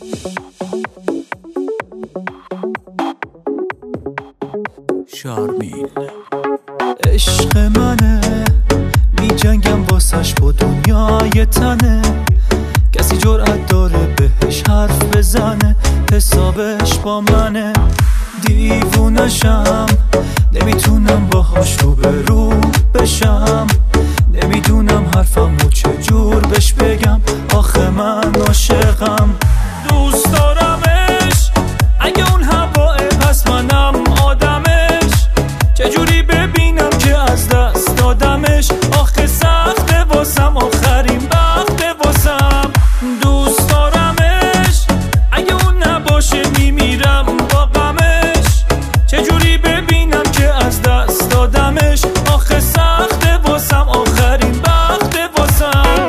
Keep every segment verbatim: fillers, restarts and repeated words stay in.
شارمیل عشق منه، می جنگم واسش با دنیای تنه. کسی جرأت داره بهش حرف بزنه، حسابش با منه. دیوونشم، نمیتونم باهاش رو به رو بشم. نمیدونم حرفمو چجور بهش بگم، آخه من عاشقم. دوست دارمش، اگه اون هواه پس منم آدمش. چجوری ببینم که از دست دادمش، آخه سخته واسم آخرین وقته واسم. دوست دارمش، اگه اون نباشه میمیرم با غمش. چجوری ببینم که از دست دادمش، آخه سخته واسم آخرین وقته واسم.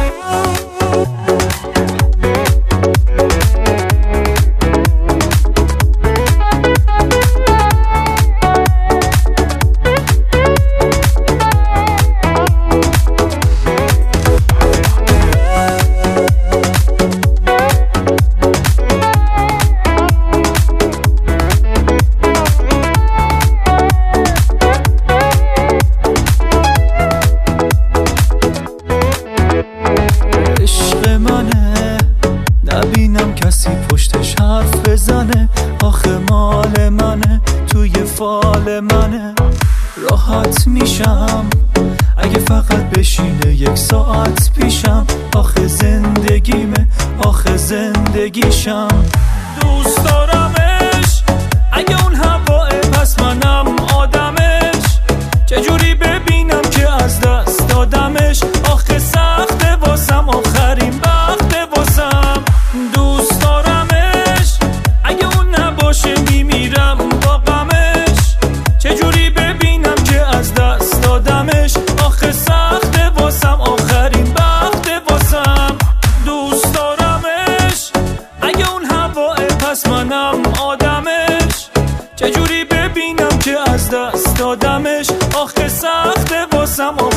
نبینم کسی پشتش حرف بزنه، آخه مال منه، توی فال منه. راحت میشم اگه فقط بشینه یک ساعت پیشم، آخه زندگیمه، آخه زندگیشم. دوست دارمش، اگه اون هواه پس منم آدمش. چجوری ببینم که از دست دادمش، آخه سخته واسم آخرین وقته واسم. دوست دارمش، اگه اون نباشه میمیرم با غمش. چجوری ببینم که از دست دادمش، آخه سخته واسم آخرین وقته واسم. دوست دارمش، اگه اون هواه پس منم آدمش. چجوری ببینم که از دست دادمش، آخه سخته واسم